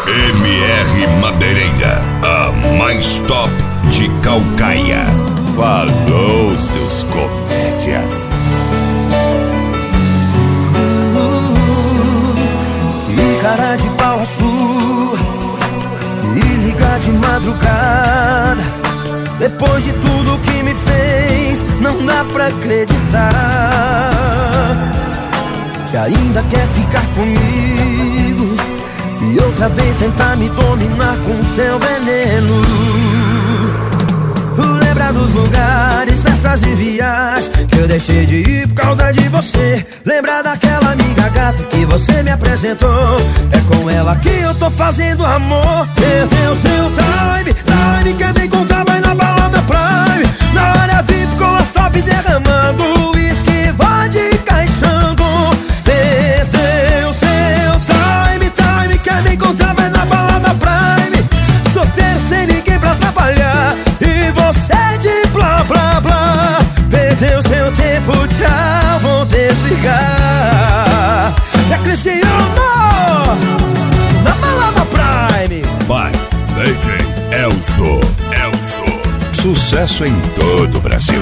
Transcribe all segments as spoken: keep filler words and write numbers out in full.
M R Madeireira, a mais top de Caucaia. Falou, seus comédias. Que cara de pau a sua, e ligar de madrugada. Depois de tudo que me fez, não dá pra acreditar que ainda quer ficar comigo e outra vez tentar me dominar com seu veneno. Lembra dos lugares, festas e viagens que eu deixei de ir por causa de você. Lembra daquela amiga gata que você me apresentou. É com ela que eu tô fazendo amor. Perdeu seu time, time quer me encontrar, vai na balada Prime. Na área V I P com as top derramando uísque, vodka caixando. Perdeu seu time, time quer me encontrar, vai na balada Prime. Solteiro sem ninguém pra trabalhar e você de blá blá blá. Perdeu seu tempo, tchau, vou desligar. É Cristiano na balada Prime. Vai, D J Elzo, Elzo. Sucesso em todo o Brasil.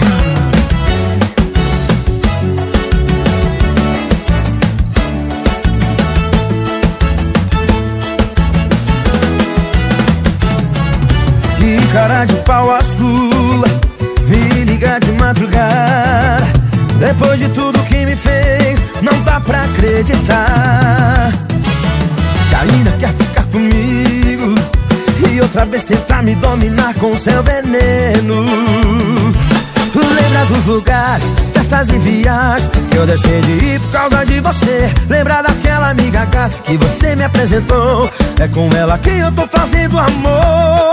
Que cara de pau a sua, me liga de madrugada. Depois de tudo que me fez, não dá pra acreditar que ainda quer ficar comigo e outra vez tentar me dominar com seu veneno. Lembra dos lugares, festas e viagens que eu deixei de ir por causa de você. Lembra daquela amiga gata que você me apresentou. É com ela que eu tô fazendo amor.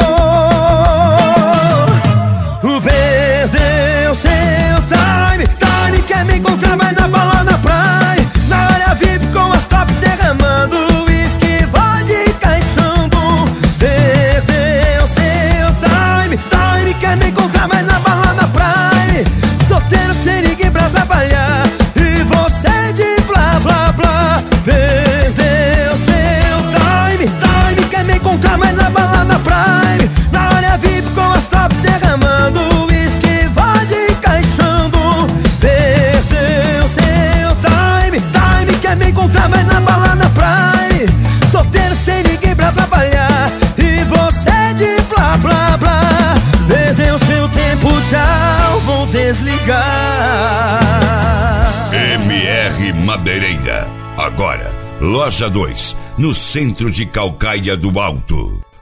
Perdeu seu time, time quer me encontrar, vai na balada Prime. Na área V I P com as top derramando uísque, vodka caixando. Perdeu seu time, time quer me encontrar, vai na balada Prime. Solteiro sem ninguém pra trabalhar e você de blá blá blá. Perdeu seu time, time quer me encontrar, vai na balada Prime. Na área V I P com as top derramando uísque, vodka caixando. Perdeu seu time, time quer me encontrar, vai na balada Prime. Solteiro sem ninguém pra trabalhar e você de blá blá blá. Perdeu seu tempo, tchau, vou desligar. M R Madeireira, agora, Loja dois, no centro de Caucaia do Alto.